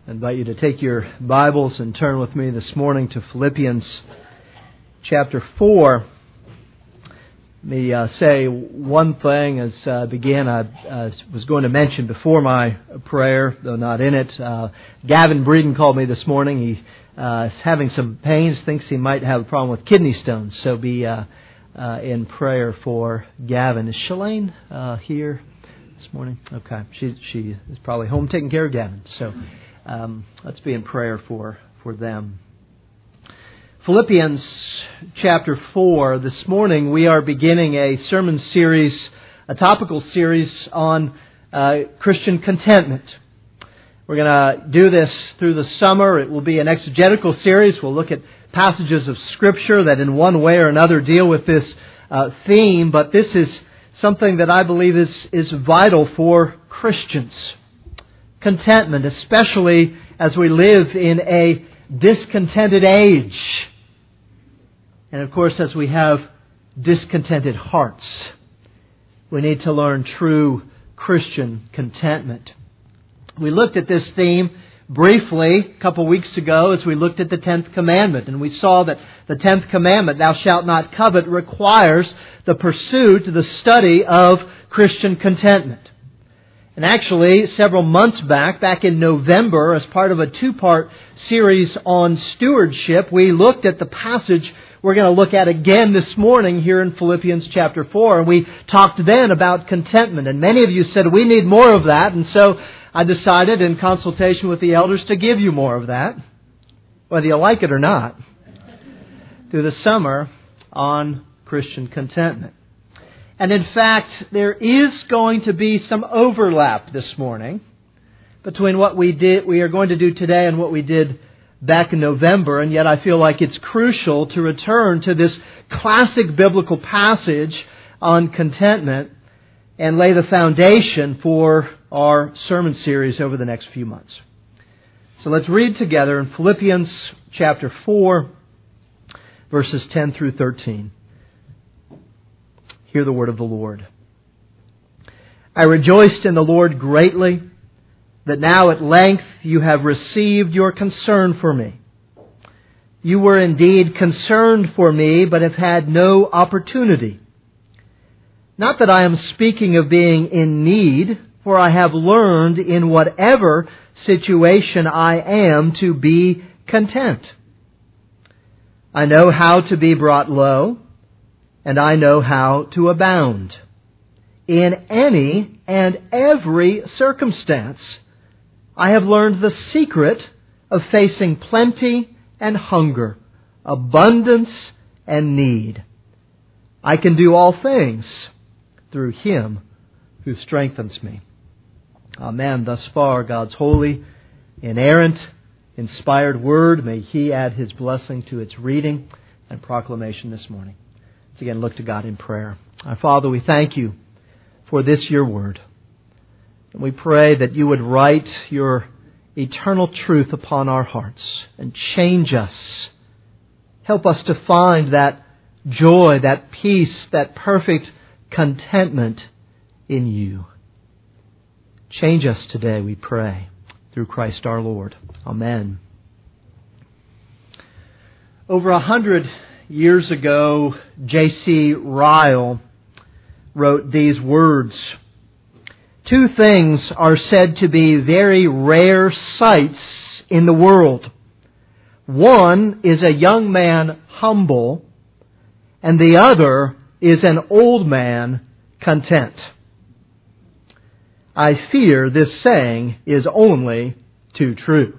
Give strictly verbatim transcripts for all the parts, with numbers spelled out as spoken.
I invite you to take your Bibles and turn with me this morning to Philippians chapter four. Let me uh, say one thing as I uh, began. I uh, was going to mention before my prayer, though not in it. Uh, Gavin Breeden called me this morning. He uh, is having some pains, thinks he might have a problem with kidney stones. So be uh, uh, in prayer for Gavin. Is Shalane uh, here this morning? Okay. She, she is probably home taking care of Gavin. So um, let's be in prayer for, for them. Philippians chapter four. This morning we are beginning a sermon series, a topical series on uh, Christian contentment. We're going to do this through the summer. It will be an exegetical series. We'll look at passages of Scripture that in one way or another deal with this uh, theme, but this is something that I believe is, is vital for Christians. Contentment, especially as we live in a discontented age. And of course, as we have discontented hearts, we need to learn true Christian contentment. We looked at this theme briefly a couple weeks ago as we looked at the tenth commandment. And we saw that the tenth commandment, thou shalt not covet, requires the pursuit, the study of Christian contentment. And actually, several months back, back in November, as part of a two-part series on stewardship, we looked at the passage we're going to look at again this morning here in Philippians chapter four. And we talked then about contentment. And many of you said, we need more of that. And so I decided in consultation with the elders to give you more of that, whether you like it or not, through the summer on Christian contentment. And in fact, there is going to be some overlap this morning between what we did, we are going to do today and what we did back in November, and yet I feel like it's crucial to return to this classic biblical passage on contentment and lay the foundation for our sermon series over the next few months. So let's read together in Philippians chapter four, verses ten through thirteen. Hear the word of the Lord. I rejoiced in the Lord greatly that now at length you have received your concern for me. You were indeed concerned for me, but have had no opportunity. Not that I am speaking of being in need, for I have learned in whatever situation I am to be content. I know how to be brought low, and I know how to abound. In any and every circumstance, I have learned the secret of facing plenty and hunger, abundance and need. I can do all things through Him who strengthens me. Amen. Thus far, God's holy, inerrant, inspired Word. May He add His blessing to its reading and proclamation this morning. Let's again look to God in prayer. Our Father, we thank You for this Your Word. And we pray that You would write Your eternal truth upon our hearts and change us. Help us to find that joy, that peace, that perfect contentment in You. Change us today, we pray, through Christ our Lord. Amen. Over a hundred years ago, J C Ryle wrote these words. Two things are said to be very rare sights in the world. One is a young man humble, and the other is an old man content. I fear this saying is only too true.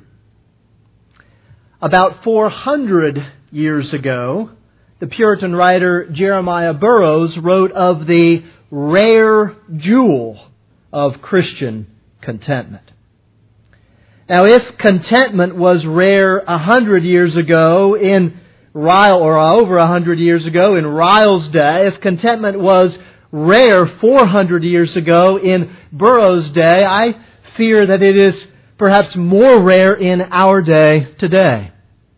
About four hundred years ago, the Puritan writer Jeremiah Burroughs wrote of the rare jewel of Christian contentment. Now, if contentment was rare a hundred years ago in Ryle, or over a hundred years ago in Ryle's day, if contentment was rare four hundred years ago in Burroughs' day, I fear that it is perhaps more rare in our day today.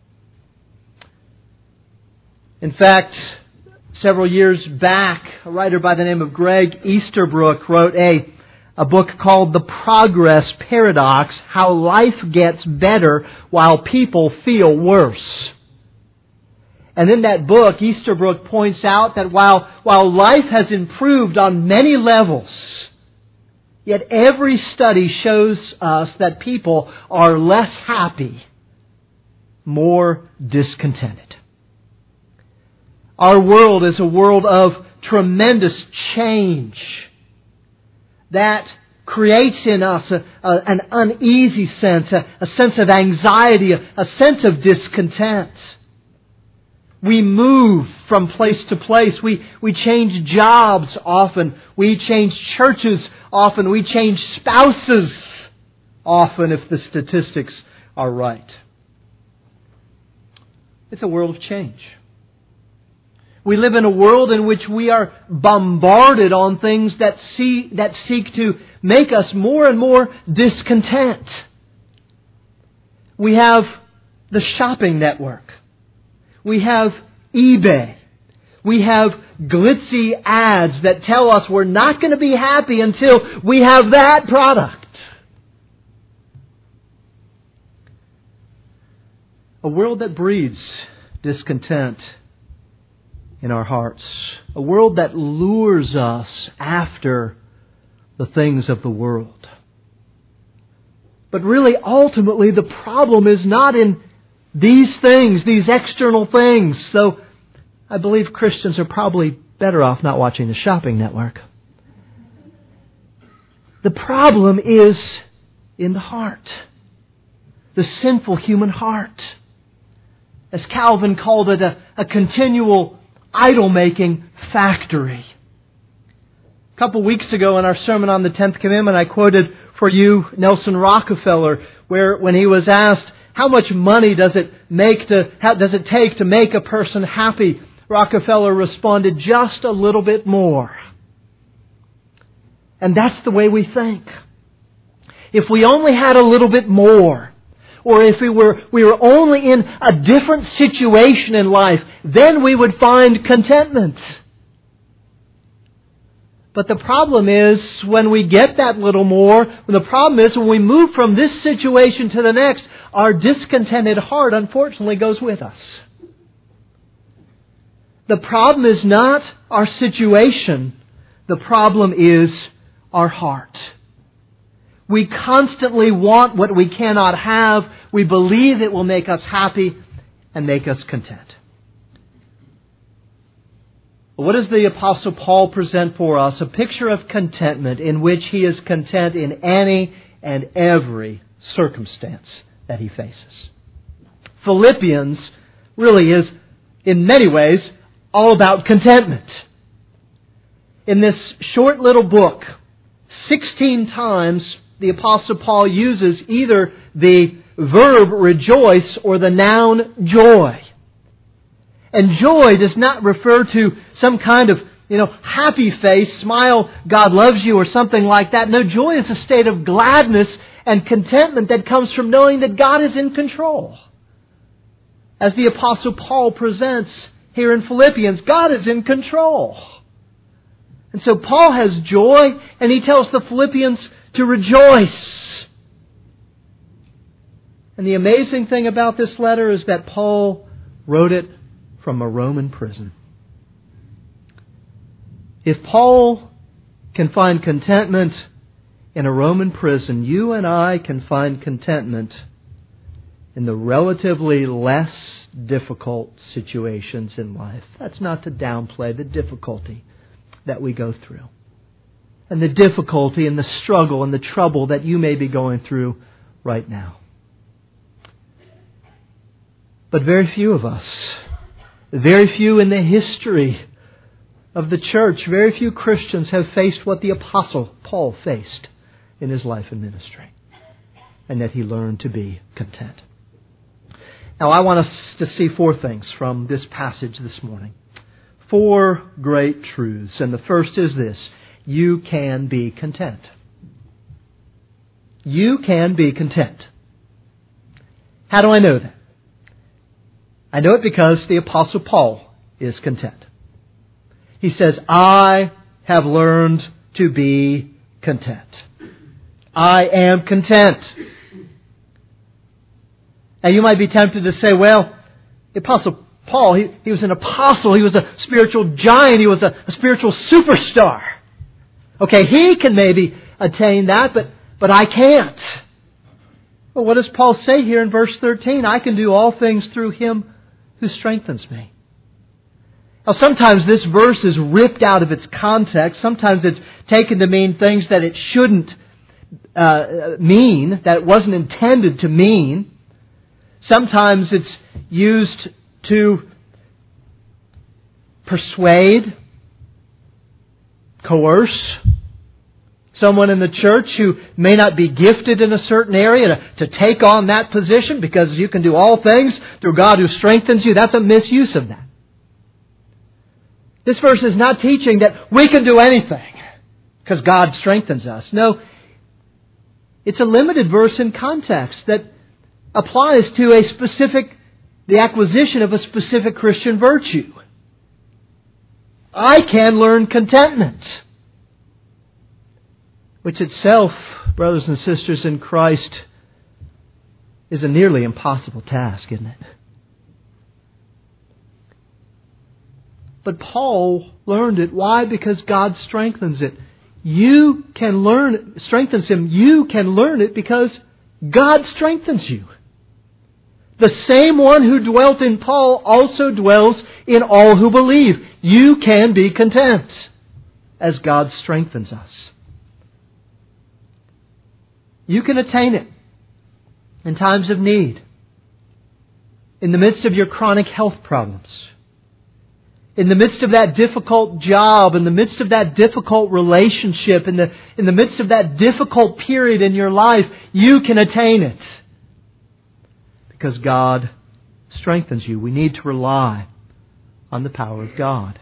In fact, several years back, a writer by the name of Greg Easterbrook wrote a a book called The Progress Paradox, How Life Gets Better While People Feel Worse. And in that book, Easterbrook points out that while, while life has improved on many levels, yet every study shows us that people are less happy, more discontented. Our world is a world of tremendous change that creates in us a, a, an uneasy sense, a, a sense of anxiety, a, a sense of discontent. We move from place to place. We, we change jobs often. We change churches often. We change spouses often, if the statistics are right. It's a world of change. We live in a world in which we are bombarded on things that see, that seek to make us more and more discontent. We have the shopping network. We have eBay. We have glitzy ads that tell us we're not going to be happy until we have that product. A world that breeds discontent in our hearts. A world that lures us after the things of the world. But really, ultimately, the problem is not in these things, these external things. So I believe Christians are probably better off not watching the shopping network. The problem is in the heart. The sinful human heart. As Calvin called it, a, a continual idol-making factory. A couple of weeks ago in our sermon on the tenth Commandment, I quoted for you Nelson Rockefeller, where when he was asked, how much money does it make to, how does it take to make a person happy? Rockefeller responded, just a little bit more. And that's the way we think. If we only had a little bit more, or if we were, we were only in a different situation in life, then we would find contentment. But the problem is, when we get that little more, the problem is when we move from this situation to the next, our discontented heart, unfortunately, goes with us. The problem is not our situation. The problem is our heart. We constantly want what we cannot have. We believe it will make us happy and make us content. What does the Apostle Paul present for us? A picture of contentment in which he is content in any and every circumstance that he faces. Philippians really is, in many ways, all about contentment. In this short little book, sixteen times the Apostle Paul uses either the verb rejoice or the noun joy. And joy does not refer to some kind of, you know, happy face, smile, God loves you, or something like that. No, joy is a state of gladness and contentment that comes from knowing that God is in control. As the Apostle Paul presents here in Philippians, God is in control. And so Paul has joy, and he tells the Philippians to rejoice. And the amazing thing about this letter is that Paul wrote it from a Roman prison. If Paul can find contentment in a Roman prison, you and I can find contentment in the relatively less difficult situations in life. That's not to downplay the difficulty that we go through, and the difficulty and the struggle and the trouble that you may be going through right now. But very few of us, very few in the history of the church, very few Christians have faced what the Apostle Paul faced in his life and ministry, and that he learned to be content. Now, I want us to see four things from this passage this morning. Four great truths. And the first is this: you can be content. You can be content. How do I know that? I know it because the Apostle Paul is content. He says, I have learned to be content. I am content. Now you might be tempted to say, well, the Apostle Paul, he, he was an apostle, he was a spiritual giant, he was a, a spiritual superstar. Okay, he can maybe attain that, but, but I can't. Well, what does Paul say here in verse thirteen? I can do all things through Him who strengthens me. Now sometimes this verse is ripped out of its context. Sometimes it's taken to mean things that it shouldn't uh, mean, that it wasn't intended to mean. Sometimes it's used to persuade, coerce someone in the church who may not be gifted in a certain area to, to take on that position because you can do all things through God who strengthens you. That's a misuse of that. This verse is not teaching that we can do anything because God strengthens us. No, it's a limited verse in context that applies to a specific, the acquisition of a specific Christian virtue. I can learn contentment, which itself, brothers and sisters in Christ, is a nearly impossible task, isn't it? But Paul learned it. Why? Because God strengthens it. You can learn, strengthens him. You can learn it because God strengthens you. The same one who dwelt in Paul also dwells in all who believe. You can be content as God strengthens us. You can attain it in times of need, in the midst of your chronic health problems, in the midst of that difficult job, in the midst of that difficult relationship, in the, in the midst of that difficult period in your life. You can attain it because God strengthens you. We need to rely on the power of God.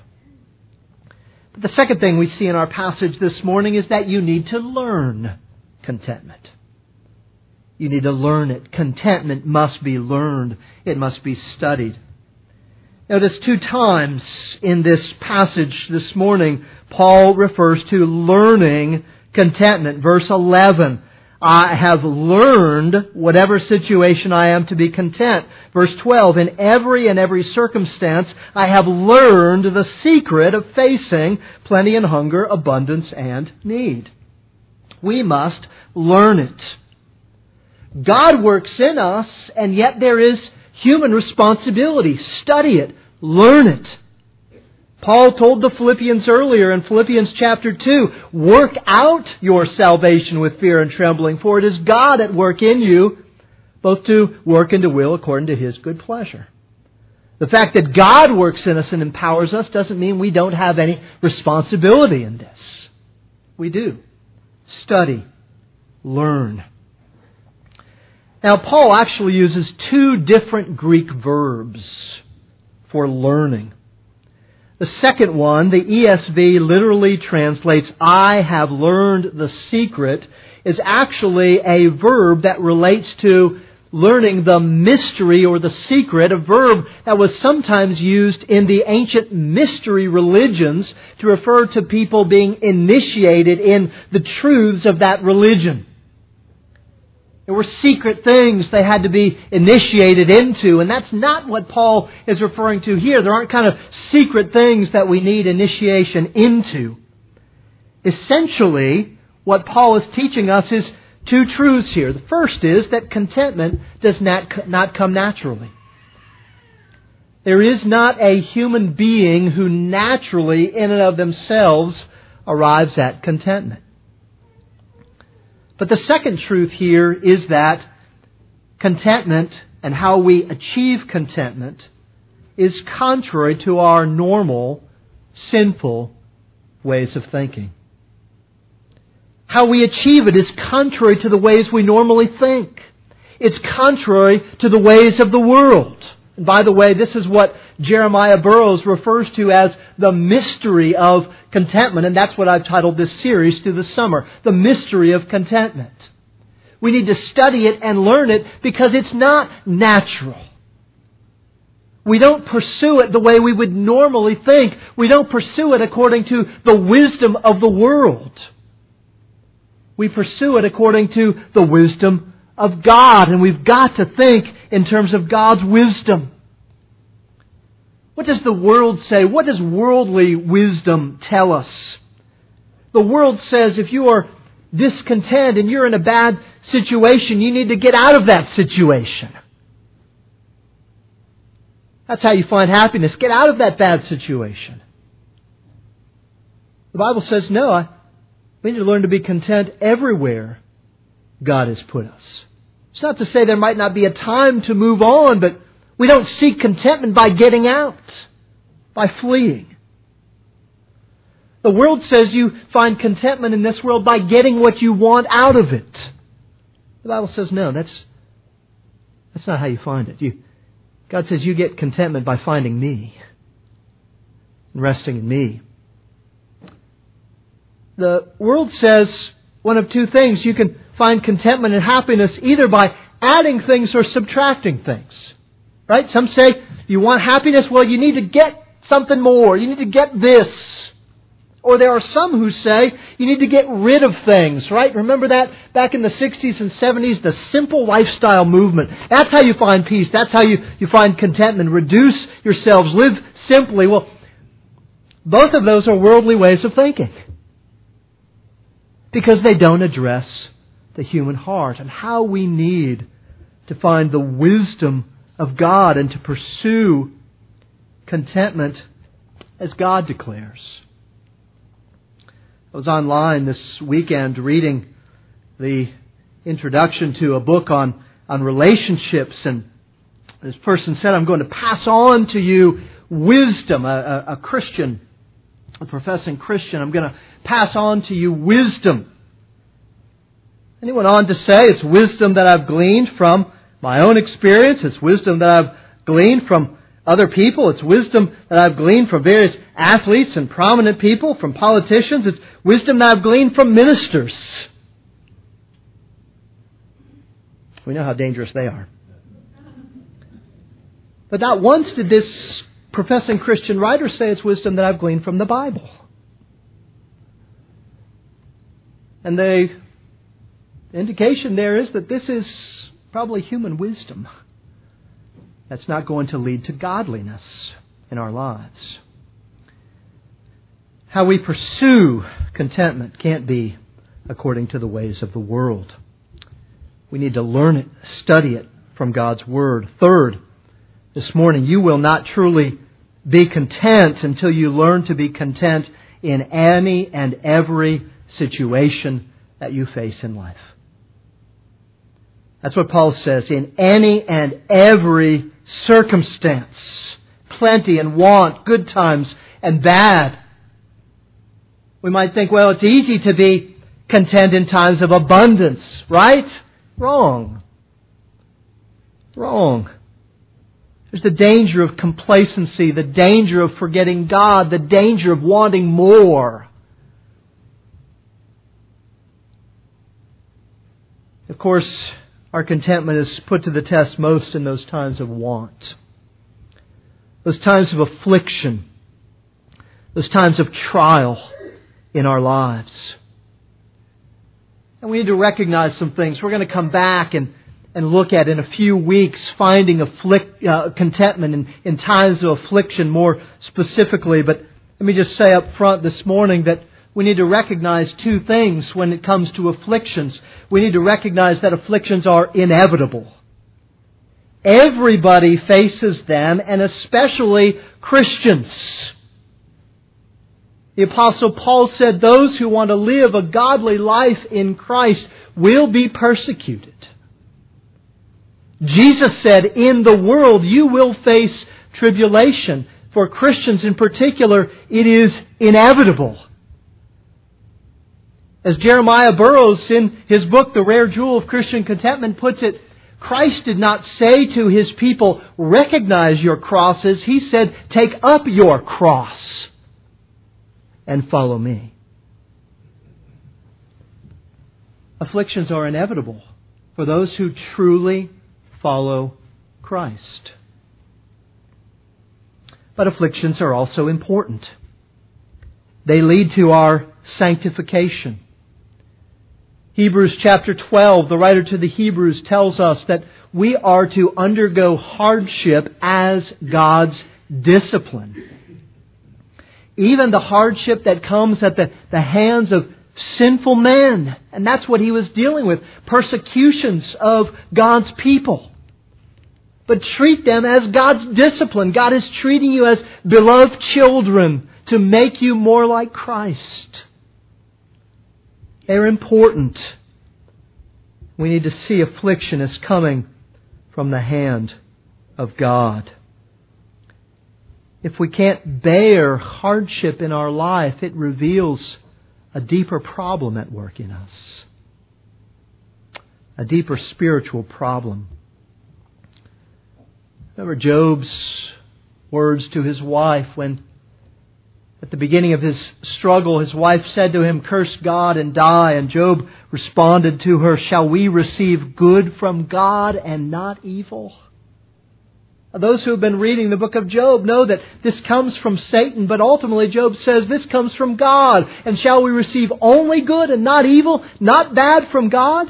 But the second thing we see in our passage this morning is that you need to learn contentment. You need to learn it. Contentment must be learned. It must be studied. Notice two times in this passage this morning, Paul refers to learning contentment. Verse eleven, I have learned whatever situation I am to be content. Verse twelve, in every and every circumstance I have learned the secret of facing plenty and hunger, abundance and need. We must learn it. God works in us, and yet there is human responsibility. Study it. Learn it. Paul told the Philippians earlier in Philippians chapter two, work out your salvation with fear and trembling, for it is God at work in you, both to work and to will according to His good pleasure. The fact that God works in us and empowers us doesn't mean we don't have any responsibility in this. We do. Study. Learn. Now, Paul actually uses two different Greek verbs for learning. The second one, the E S V literally translates, I have learned the secret, is actually a verb that relates to learning the mystery or the secret, a verb that was sometimes used in the ancient mystery religions to refer to people being initiated in the truths of that religion. There were secret things they had to be initiated into, and that's not what Paul is referring to here. There aren't kind of secret things that we need initiation into. Essentially, what Paul is teaching us is two truths here. The first is that contentment does not, not come naturally. There is not a human being who naturally, in and of themselves, arrives at contentment. But the second truth here is that contentment and how we achieve contentment is contrary to our normal, sinful ways of thinking. How we achieve it is contrary to the ways we normally think. It's contrary to the ways of the world. And by the way, this is what Jeremiah Burroughs refers to as the mystery of contentment. And that's what I've titled this series through the summer. The mystery of contentment. We need to study it and learn it because it's not natural. We don't pursue it the way we would normally think. We don't pursue it according to the wisdom of the world. we pursue it according to the wisdom of God. And we've got to think in terms of God's wisdom. What does the world say? What does worldly wisdom tell us? The world says if you are discontent and you're in a bad situation, you need to get out of that situation. That's how you find happiness. Get out of that bad situation. The Bible says, no, I, we need to learn to be content everywhere God has put us. It's not to say there might not be a time to move on, but we don't seek contentment by getting out, by fleeing. The world says you find contentment in this world by getting what you want out of it. The Bible says, no, that's, that's not how you find it. You, God says you get contentment by finding me and resting in me. The world says one of two things. You can find contentment and happiness either by adding things or subtracting things. Right? Some say, you want happiness? Well, you need to get something more. You need to get this. Or there are some who say, you need to get rid of things. Right? Remember that back in the sixties and seventies, the simple lifestyle movement. That's how you find peace. That's how you, you find contentment. Reduce yourselves. Live simply. Well, both of those are worldly ways of thinking. Because they don't address the human heart and how we need to find the wisdom of God and to pursue contentment as God declares. I was online this weekend reading the introduction to a book on, on relationships, and this person said, I'm going to pass on to you wisdom, a, a, a Christian, a professing Christian. I'm going to pass on to you wisdom. And he went on to say, it's wisdom that I've gleaned from my own experience. It's wisdom that I've gleaned from other people. It's wisdom that I've gleaned from various athletes and prominent people, from politicians. It's wisdom that I've gleaned from ministers. We know how dangerous they are. But not once did this professing Christian writer say it's wisdom that I've gleaned from the Bible. And the indication there is that this is probably human wisdom that's not going to lead to godliness in our lives. How we pursue contentment can't be according to the ways of the world. We need to learn it, study it from God's Word. Third, this morning, you will not truly be content until you learn to be content in any and every situation that you face in life. That's what Paul says, in any and every circumstance, plenty and want, good times and bad. We might think, well, it's easy to be content in times of abundance, right? Wrong. Wrong. There's the danger of complacency, the danger of forgetting God, the danger of wanting more. Of course, our contentment is put to the test most in those times of want. Those times of affliction. Those times of trial in our lives. And we need to recognize some things. We're going to come back and, and look at in a few weeks finding afflict, uh, contentment in, in times of affliction more specifically. But let me just say up front this morning that we need to recognize two things when it comes to afflictions. We need to recognize that afflictions are inevitable. Everybody faces them, and especially Christians. The Apostle Paul said those who want to live a godly life in Christ will be persecuted. Jesus said, in the world you will face tribulation. For Christians in particular, it is inevitable. As Jeremiah Burroughs in his book, The Rare Jewel of Christian Contentment, puts it, Christ did not say to His people, recognize your crosses. He said, take up your cross and follow me. Afflictions are inevitable for those who truly follow Christ. But afflictions are also important. They lead to our sanctification. Hebrews chapter twelve, the writer to the Hebrews tells us that we are to undergo hardship as God's discipline. Even the hardship that comes at the, the hands of sinful men. And that's what he was dealing with. Persecutions of God's people. But treat them as God's discipline. God is treating you as beloved children to make you more like Christ. They're important. We need to see affliction as coming from the hand of God. If we can't bear hardship in our life, it reveals a deeper problem at work in us. A deeper spiritual problem. Remember Job's words to his wife when at the beginning of his struggle, his wife said to him, "Curse God and die." And Job responded to her, "Shall we receive good from God and not evil?" Those who have been reading the book of Job know that this comes from Satan, but ultimately Job says this comes from God. And shall we receive only good and not evil, not bad from God?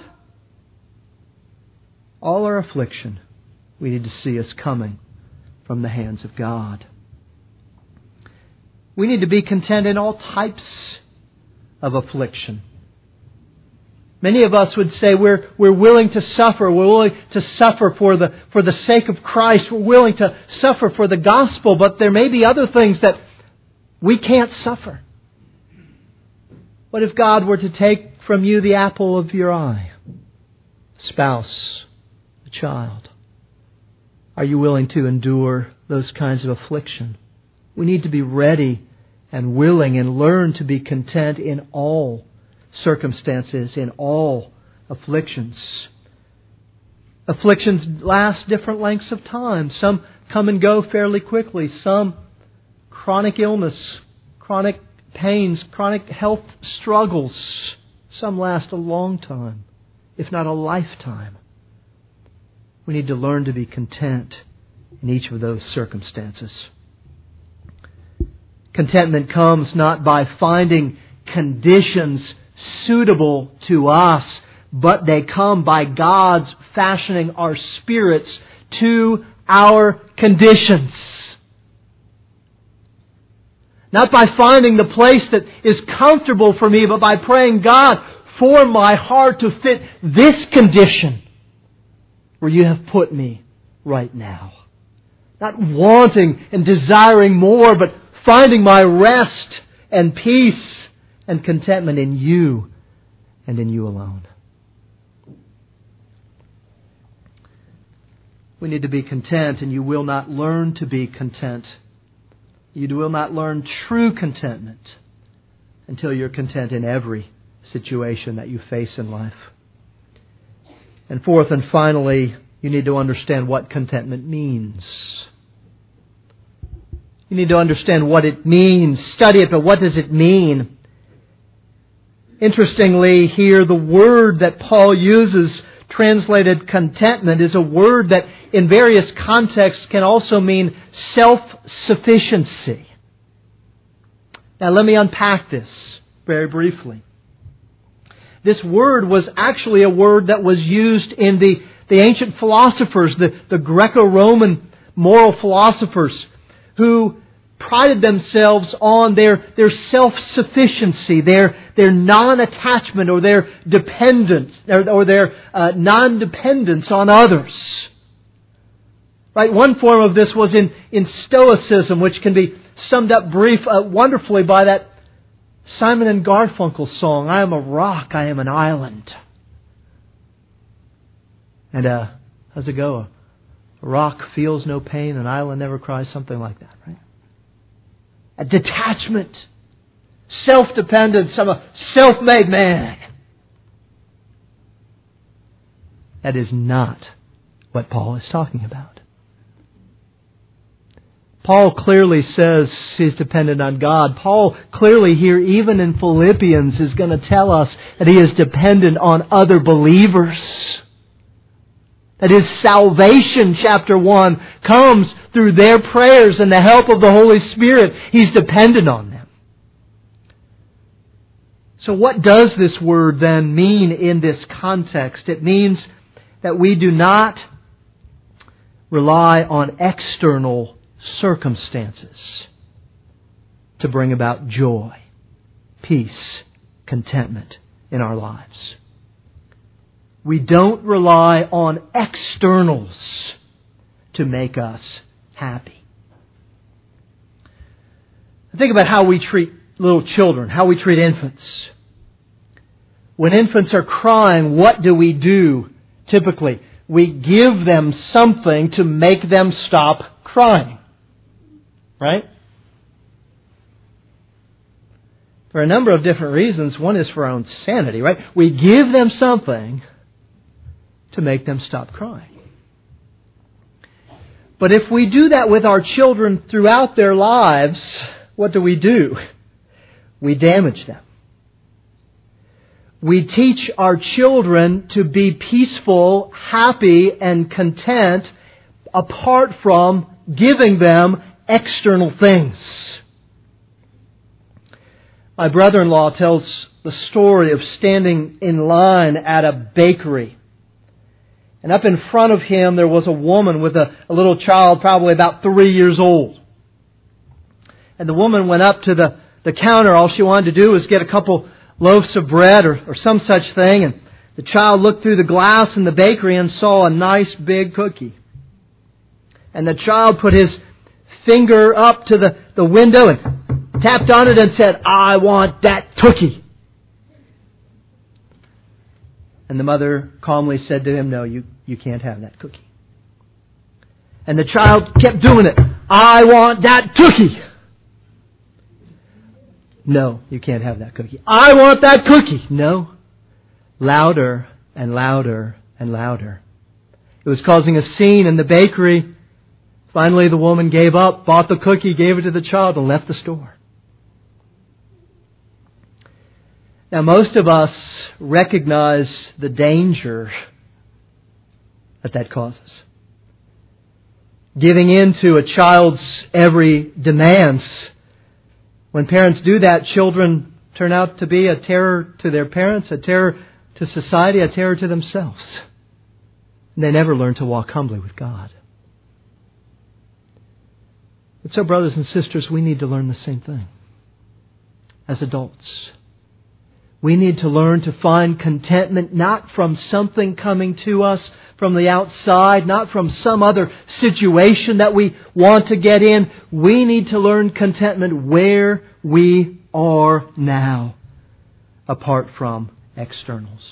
All our affliction we need to see as coming from the hands of God. We need to be content in all types of affliction. Many of us would say we're we're willing to suffer. We're willing to suffer for the for the sake of Christ. We're willing to suffer for the gospel. But there may be other things that we can't suffer. What if God were to take from you the apple of your eye? Spouse, a child. Are you willing to endure those kinds of affliction? We need to be ready and willing and learn to be content in all circumstances, in all afflictions. Afflictions last different lengths of time. Some come and go fairly quickly. Some chronic illness, chronic pains, chronic health struggles. Some last a long time, if not a lifetime. We need to learn to be content in each of those circumstances. Contentment comes not by finding conditions suitable to us, but they come by God's fashioning our spirits to our conditions. Not by finding the place that is comfortable for me, but by praying, God, form my heart to fit this condition where you have put me right now. Not wanting and desiring more, but finding my rest and peace and contentment in you and in you alone. We need to be content, and you will not learn to be content. You will not learn true contentment until you're content in every situation that you face in life. And fourth and finally, you need to understand what contentment means. You need to understand what it means. Study it, but what does it mean? Interestingly, here the word that Paul uses, translated contentment, is a word that in various contexts can also mean self-sufficiency. Now let me unpack this very briefly. This word was actually a word that was used in the, the ancient philosophers, the, the Greco-Roman moral philosophers, who prided themselves on their, their self-sufficiency, their, their non-attachment or their dependence, or, or their uh, non-dependence on others. Right? One form of this was in, in Stoicism, which can be summed up brief uh, wonderfully by that Simon and Garfunkel song, "I am a rock, I am an island." And uh, how's it go? A rock feels no pain, an island never cries, something like that, right? A detachment, self-dependence. I'm a self-made man. That is not what Paul is talking about. Paul clearly says he's dependent on God. Paul clearly here, even in Philippians, is going to tell us that he is dependent on other believers. That his salvation, chapter one, comes through their prayers and the help of the Holy Spirit. He's dependent on them. So what does this word then mean in this context? It means that we do not rely on external circumstances to bring about joy, peace, contentment in our lives. We don't rely on externals to make us happy. Think about how we treat little children, how we treat infants. When infants are crying, what do we do typically? We give them something to make them stop crying. Right? For a number of different reasons. One is for our own sanity, right? We give them something to make them stop crying. But if we do that with our children throughout their lives, what do we do? We damage them. We teach our children to be peaceful, happy, and content apart from giving them external things. My brother-in-law tells the story of standing in line at a bakery. And up in front of him there was a woman with a, a little child, probably about three years old. And the woman went up to the, the counter. All she wanted to do was get a couple loaves of bread or, or some such thing. And the child looked through the glass in the bakery and saw a nice big cookie. And the child put his finger up to the, the window and tapped on it and said, "I want that cookie." And the mother calmly said to him, "No, you, you can't have that cookie." And the child kept doing it. "I want that cookie." "No, you can't have that cookie." "I want that cookie." "No." Louder and louder and louder. It was causing a scene in the bakery. Finally, the woman gave up, bought the cookie, gave it to the child, and left the store. Now, most of us recognize the danger that that causes. Giving in to a child's every demands. When parents do that, children turn out to be a terror to their parents, a terror to society, a terror to themselves. And they never learn to walk humbly with God. But so, brothers and sisters, we need to learn the same thing. As adults, we need to learn to find contentment not from something coming to us from the outside, not from some other situation that we want to get in. We need to learn contentment where we are now, apart from externals.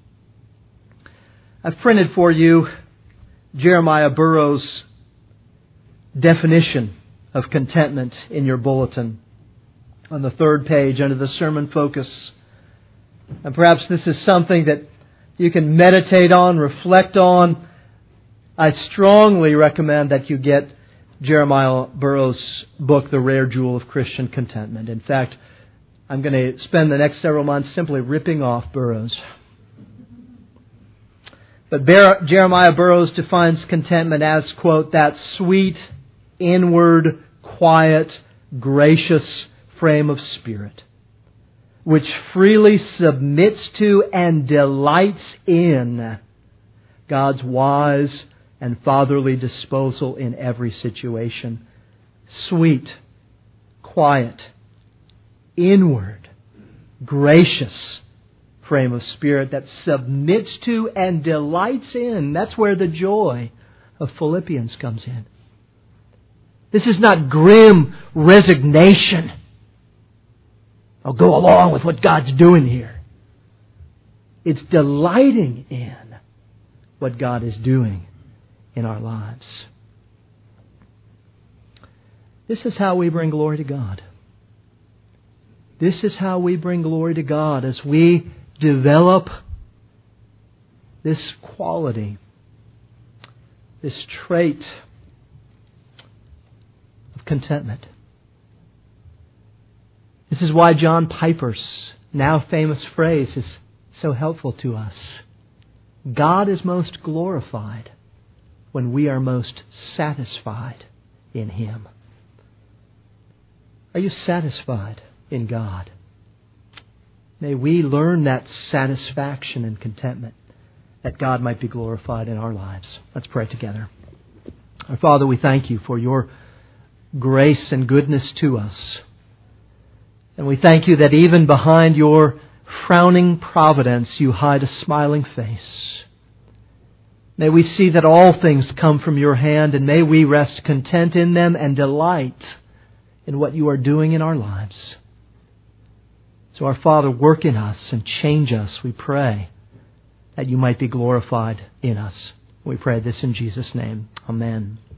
I've printed for you Jeremiah Burroughs' definition of contentment in your bulletin on the third page under the sermon focus. And perhaps this is something that you can meditate on, reflect on. I strongly recommend that you get Jeremiah Burroughs' book, The Rare Jewel of Christian Contentment. In fact, I'm going to spend the next several months simply ripping off Burroughs. But Jeremiah Burroughs defines contentment as, quote, "that sweet, inward, quiet, gracious frame of spirit, which freely submits to and delights in God's wise and fatherly disposal in every situation." Sweet, quiet, inward, gracious frame of spirit that submits to and delights in. That's where the joy of Philippians comes in. This is not grim resignation. I'll go along with what God's doing here. It's delighting in what God is doing in our lives. This is how we bring glory to God. This is how we bring glory to God as we develop this quality, this trait of contentment. This is why John Piper's now famous phrase is so helpful to us. God is most glorified when we are most satisfied in Him. Are you satisfied in God? May we learn that satisfaction and contentment, that God might be glorified in our lives. Let's pray together. Our Father, we thank you for your grace and goodness to us. And we thank you that even behind your frowning providence, you hide a smiling face. May we see that all things come from your hand, and may we rest content in them and delight in what you are doing in our lives. So our Father, work in us and change us, we pray, that you might be glorified in us. We pray this in Jesus' name. Amen.